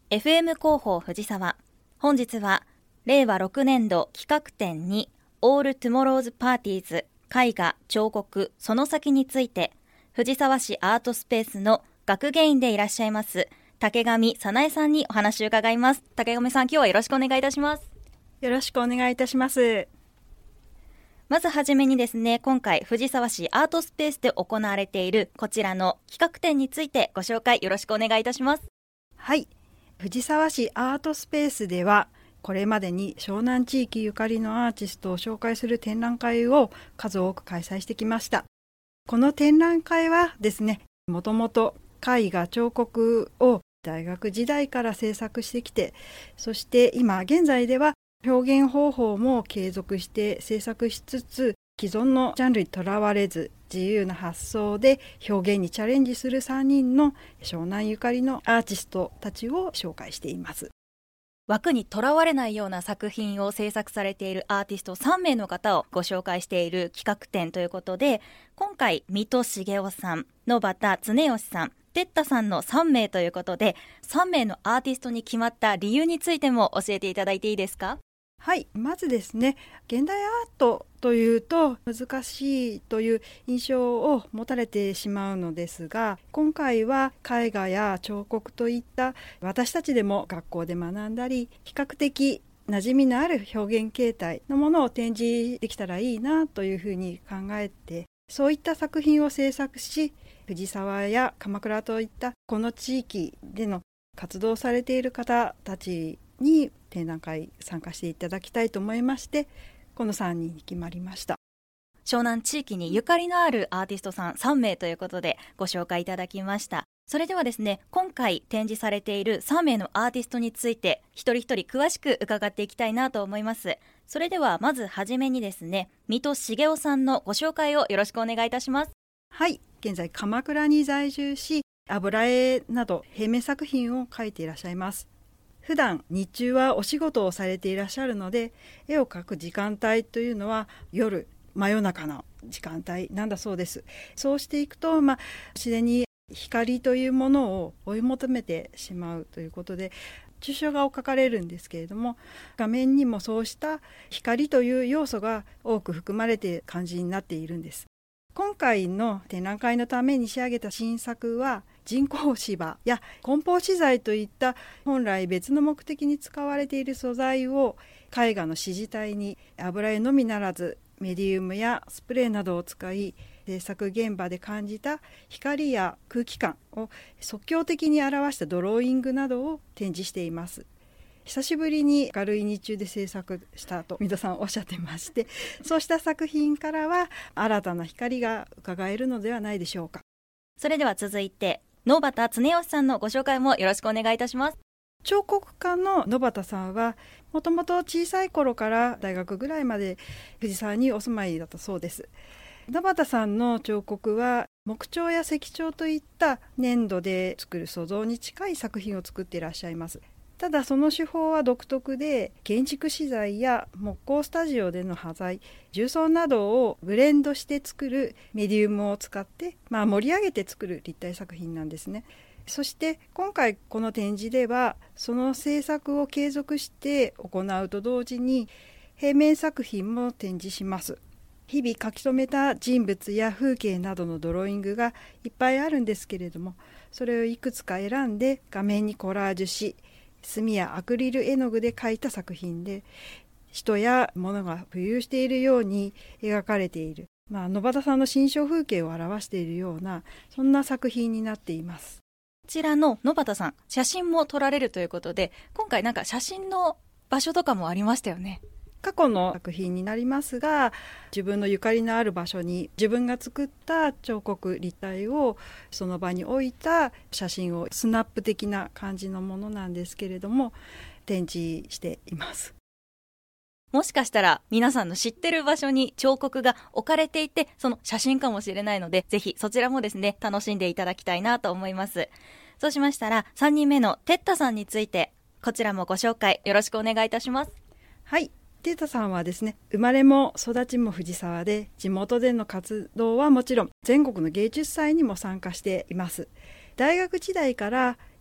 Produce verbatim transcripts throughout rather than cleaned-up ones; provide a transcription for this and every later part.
エフエム 広報藤沢。本日はれいわろくねんど企画展にオールトゥモローズパーティーズ絵画彫刻その先について、藤沢市アートスペースの学芸員でいらっしゃいます竹上早苗さんにお話を伺います。竹上さん、今日はよろしくお願いいたします。 よろしくお願いいたします。 まずはじめにですね、今回藤沢市アートスペースで行われているこちらの企画展についてご紹介よろしくお願いいたします。 はい、藤沢市アートスペースではこれまでに湘南地域ゆかりのアーティストを紹介する展覧会を数多く開催してきました。この展覧会はですね、もともと絵画彫刻を大学時代から制作してきて、そして今現在では表現方法も継続して制作しつつ、既存のジャンルにとらわれず自由な発想で表現にチャレンジするさんにんの湘南ゆかりのアーティストたちを紹介しています。 枠にとらわれないような作品を制作されているアーティストさんめいの方をご紹介している企画展ということで、今回水戸茂雄さん、野端恒義さん、テッタさんのさんめいということで、さんめいのアーティストに決まった理由についても教えていただいていいですか？ はい、まずですね、現代アートというと難しいという印象を持たれてしまうのですが、今回は絵画や彫刻といった私たちでも学校で学んだり比較的馴染みのある表現形態のものを展示できたらいいなというふうに考えて、そういった作品を制作し、藤沢や鎌倉といったこの地域での活動されている方たちに展覧会参加していただきたいと思いまして、このさんにんに決まりました。 湘南地域にゆかりのあるアーティストさんさんめいということでご紹介いただきました。それではですね、今回展示されているさんめいのアーティストについて一人一人詳しく伺っていきたいなと思います。それではまずはじめにですね、水戸茂雄さんのご紹介をよろしくお願いいたします。 はい、現在鎌倉に在住し、油絵など平面作品を描いていらっしゃいます。普段日中はお仕事をされていらっしゃるので、絵を描く時間帯というのは夜真夜中の時間帯なんだそうです。そうしていくと、まあ、自然に光というものを追い求めてしまうということで抽象画を描かれるんですけれども、画面にもそうした光という要素が多く含まれている感じになっているんです。今回の展覧会のために仕上げた新作は人工芝や梱包資材といった本来別の目的に使われている素材を絵画の支持体に油絵のみならずメディウムやスプレーなどを使い、制作現場で感じた光や空気感を即興的に表したドローイングなどを展示しています。久しぶりに明るい日中で制作したと水戸さんおっしゃってまして、そうした作品からは新たな光が伺えるのではないでしょうか。 それでは続いて野端恒義さんのご紹介もよろしくお願いいたします。 彫刻家の野端さんはもともと小さい頃から大学ぐらいまで藤沢にお住まいだったそうです。野端さんの彫刻は木彫や石彫といった粘土で作る塑像に近い作品を作っていらっしゃいます。ただその手法は独特で、建築資材や木工スタジオでの端材、重曹などをブレンドして作るメディウムを使って、まあ、盛り上げて作る立体作品なんですね。そして今回この展示ではその制作を継続して行うと同時に平面作品も展示します。日々書き留めた人物や風景などのドローイングがいっぱいあるんですけれども、それをいくつか選んで画面にコラージュし、墨やアクリル絵の具で描いた作品で、人や物が浮遊しているように描かれている、まあ、野端さんの心象風景を表しているような、そんな作品になっています。 こちらの野端さん、写真も撮られるということで、今回なんか写真の場所とかもありましたよね。 過去の作品になりますが、自分のゆかりのある場所に自分が作った彫刻立体をその場に置いた写真をスナップ的な感じのものなんですけれども展示しています。 もしかしたら皆さんの知ってる場所に彫刻が置かれていて、その写真かもしれないので、ぜひそちらもですね楽しんでいただきたいなと思います。そうしましたらさんにんめのテッタさんについて、こちらもご紹介よろしくお願いいたします。 はい、テータさんはですね、生まれも育ちも藤沢で、地元での活動はもちろん全国の芸術祭にも参加しています。大学時代から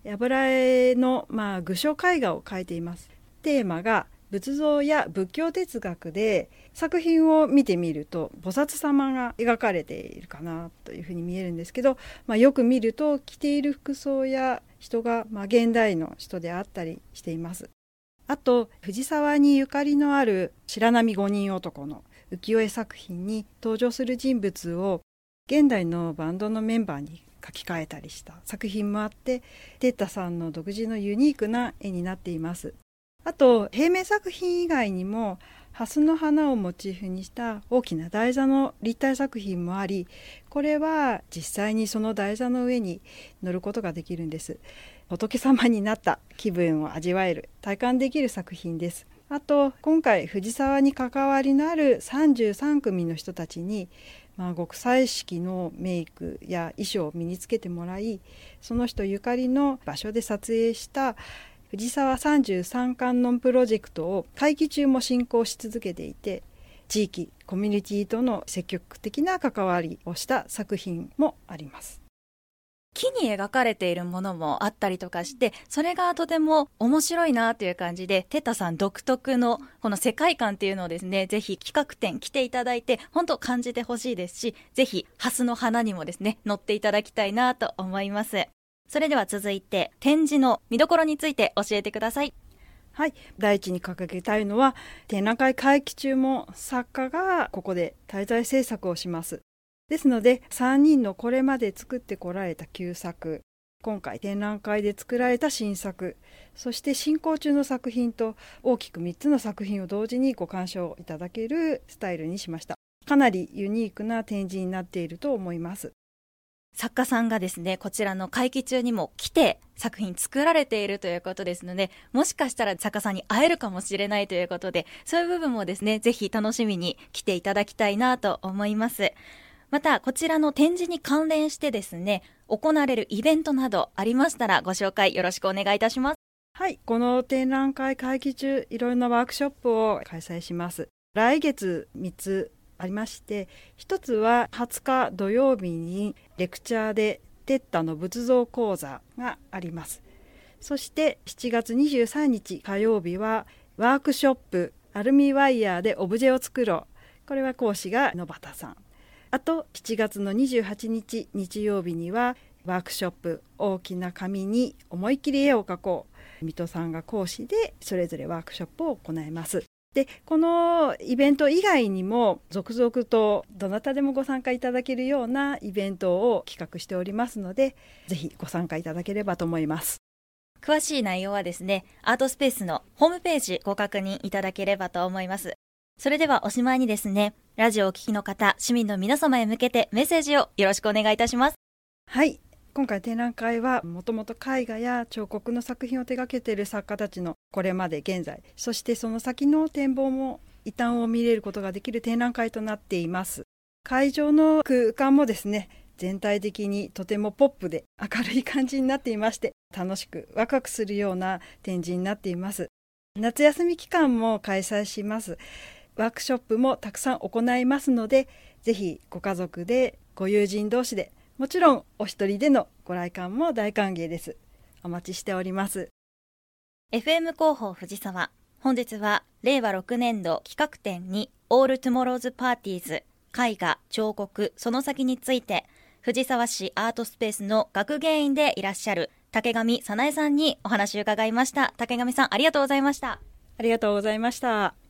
油絵の、まあ、具象絵画を描いています。テーマが仏像や仏教哲学で、作品を見てみると菩薩様が描かれているかなというふうに見えるんですけど、まあ、よく見ると着ている服装や人が、まあ、現代の人であったりしています。あと藤沢にゆかりのある白波五人男の浮世絵作品に登場する人物を現代のバンドのメンバーに書き換えたりした作品もあって、テッタさんの独自のユニークな絵になっています。あと平面作品以外にも蓮の花をモチーフにした大きな台座の立体作品もあり、これは実際にその台座の上に乗ることができるんです。仏様になった気分を味わえる、体感できる作品です。あと今回藤沢に関わりのあるさんじゅうさんくみの人たちに、まあ、極彩色のメイクや衣装を身につけてもらい、その人ゆかりの場所で撮影した藤沢さんじゅうさん観音プロジェクトを会期中も進行し続けていて、地域コミュニティとの積極的な関わりをした作品もあります。 木に描かれているものもあったりとかして、それがとても面白いなという感じで、テッタさん独特のこの世界観っていうのをですね、ぜひ企画展来ていただいて本当感じてほしいですし、ぜひ蓮の花にもですね乗っていただきたいなと思います。それでは続いて展示の見どころについて教えてください。 はい、第一に掲げたいのは、展覧会会期中も作家がここで滞在制作をします。ですのでさんにんのこれまで作ってこられた旧作、今回展覧会で作られた新作、そして進行中の作品と大きくみっつの作品を同時にご鑑賞いただけるスタイルにしました。かなりユニークな展示になっていると思います。 作家さんがですね、こちらの会期中にも来て作品作られているということですので、もしかしたら作家さんに会えるかもしれないということで、そういう部分もですね、ぜひ楽しみに来ていただきたいなと思います。またこちらの展示に関連してですね、行われるイベントなどありましたらご紹介よろしくお願いいたします。 はい、この展覧会会期中、いろいろなワークショップを開催します。来月みっつありまして、一つははつか土曜日にレクチャーでテッタの仏像講座があります。そしてしちがつにじゅうさんにち火曜日はワークショップアルミワイヤーでオブジェを作ろう、これは講師が野畑さん。あとしちがつのにじゅうはちにち日曜日にはワークショップ大きな紙に思いっきり絵を描こう、水戸さんが講師でそれぞれワークショップを行います。でこのイベント以外にも続々とどなたでもご参加いただけるようなイベントを企画しておりますので、ぜひご参加いただければと思います。 詳しい内容はですね、アートスペースのホームページご確認いただければと思います。それではおしまいにですね、ラジオをお聞きの方、市民の皆様へ向けてメッセージをよろしくお願いいたします。 はい、今回展覧会はもともと絵画や彫刻の作品を手掛けている作家たちのこれまで現在、そしてその先の展望も異端を見れることができる展覧会となっています。会場の空間もですね、全体的にとてもポップで明るい感じになっていまして、楽しくワクワクするような展示になっています。夏休み期間も開催します。ワークショップもたくさん行いますので、ぜひご家族でご友人同士で、もちろんお一人でのご来館も大歓迎です。お待ちしております。 エフエム 広報藤沢、本日はれいわろくねんど企画展にオールトゥモローズパーティーズ絵画彫刻その先について、藤沢市アートスペースの学芸員でいらっしゃる竹上早苗さんにお話を伺いました。竹上さん、ありがとうございました。 ありがとうございました。